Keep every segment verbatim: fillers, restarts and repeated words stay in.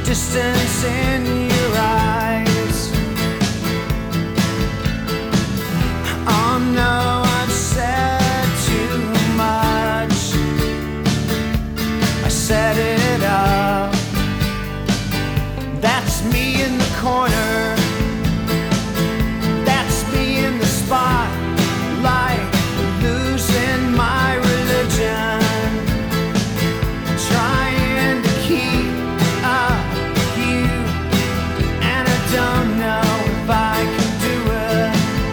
distance in your eyes. Oh no, I've said too much. I set it up. That's me in the corner. That's me in the spotlight, losing my religion, trying to keep up with you, and I don't know if I can do it.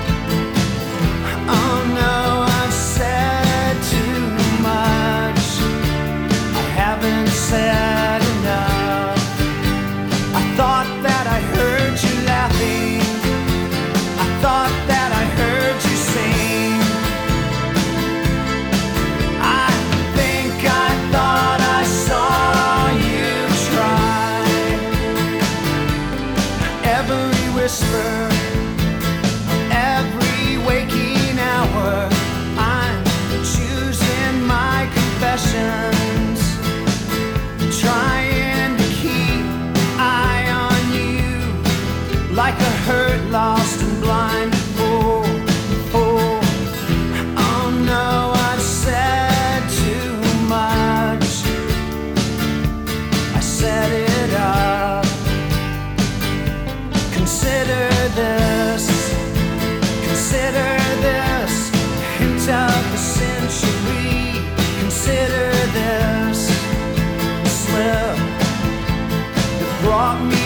Oh no, I've said too much. I haven't said enough. I thought that I heard you laughing. I thought that I heard you sing. I think I thought I saw you try. Every whisper, every waking hour, I'm choosing my confessions, trying to keep eye on you, like a hurt, lost and blind fool. fool. Oh no, I've said too much. I set it up. Consider this, consider this, hint of the century. Consider this slip that brought me